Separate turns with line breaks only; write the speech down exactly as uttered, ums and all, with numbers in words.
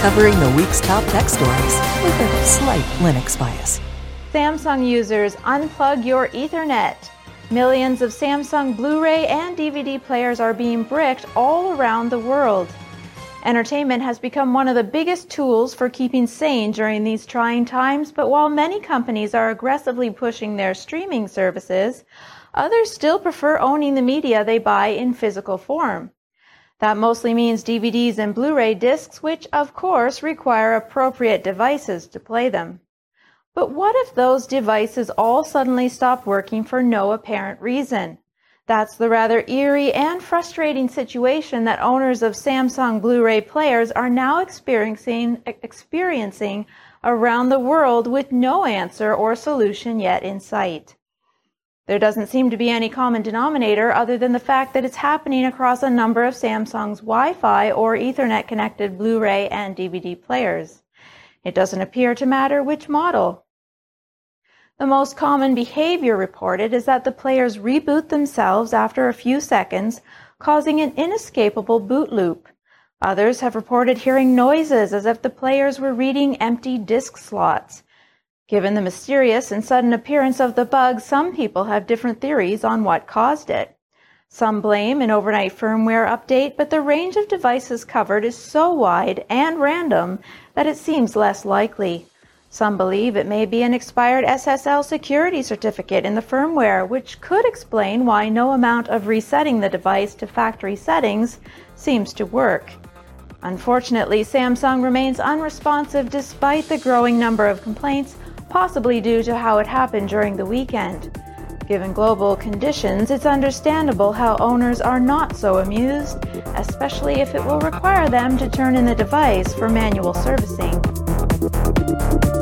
covering the week's top tech stories with a slight Linux bias.
Samsung users, unplug your Ethernet. Millions of Samsung Blu-ray and D V D players are being bricked all around the world. Entertainment has become one of the biggest tools for keeping sane during these trying times, but while many companies are aggressively pushing their streaming services, others still prefer owning the media they buy in physical form. That mostly means D V Ds and Blu-ray discs, which of course require appropriate devices to play them. But what if those devices all suddenly stop working for no apparent reason? That's the rather eerie and frustrating situation that owners of Samsung Blu-ray players are now experiencing, experiencing around the world with no answer or solution yet in sight. There doesn't seem to be any common denominator other than the fact that it's happening across a number of Samsung's Wi-Fi or Ethernet-connected Blu-ray and D V D players. It doesn't appear to matter which model. The most common behavior reported is that the players reboot themselves after a few seconds, causing an inescapable boot loop. Others have reported hearing noises as if the players were reading empty disk slots. Given the mysterious and sudden appearance of the bug, some people have different theories on what caused it. Some blame an overnight firmware update, but the range of devices covered is so wide and random that it seems less likely. Some believe it may be an expired S S L security certificate in the firmware, which could explain why no amount of resetting the device to factory settings seems to work. Unfortunately, Samsung remains unresponsive despite the growing number of complaints, possibly due to how it happened during the weekend. Given global conditions, it's understandable how owners are not so amused, especially if it will require them to turn in the device for manual servicing.